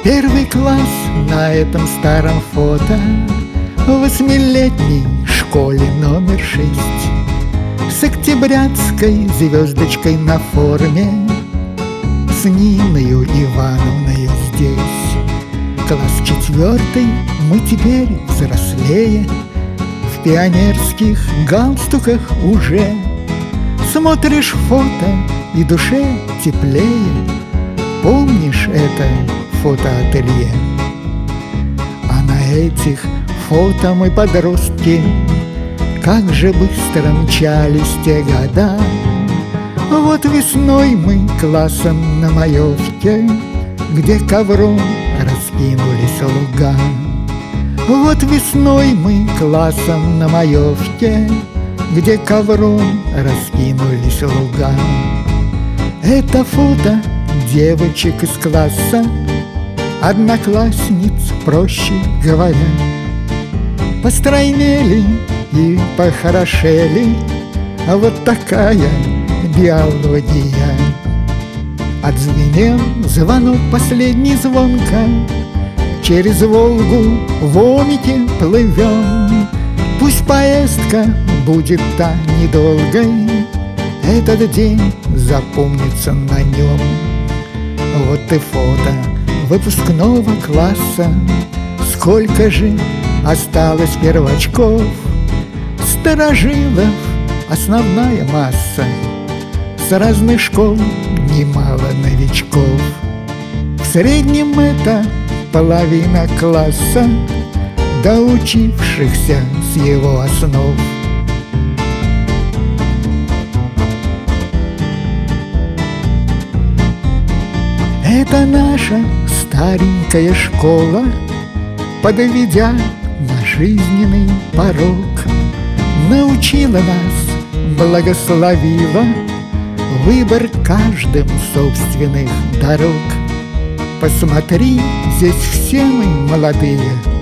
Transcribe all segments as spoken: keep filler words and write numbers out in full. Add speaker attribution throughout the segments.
Speaker 1: Первый класс на этом старом фото в восьмилетней школе номер шесть, с октябрятской звездочкой на форме, с Ниною Ивановною здесь. Класс четвертый, мы теперь взрослее, в пионерских галстуках уже. Смотришь фото, и душе теплее. Помнишь это фотоателье? А на этих фото мы подростки, как же быстро мчались те года. Вот весной мы классом на маевке, где ковром раскинулись луга. Вот весной мы классом на маевке, где ковром раскинулись луга. Это фото девочек из класса, одноклассниц, проще говоря. Постройнели и похорошели, а вот такая биология. Отзвенел звонок последний звонко, через Волгу в омике плывем. Пусть поездка будет та недолгой, этот день запомнится на нем. Вот и фото выпускного класса, сколько же осталось первачков, старожилов основная масса, с разных школ немало новичков. В среднем это половина класса, доучившихся с его основ. Это наша старенькая школа, подведя на жизненный порог, научила нас, благословила выбор каждым собственных дорог. Посмотри, здесь все мы молодые,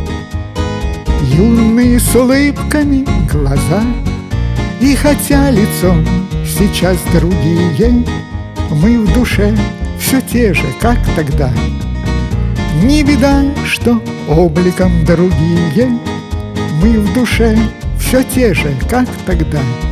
Speaker 1: юные с улыбками глаза. И хотя лицом сейчас другие, мы в душе все те же, как тогда. Не беда, что обликом другие, мы в душе все те же, как тогда.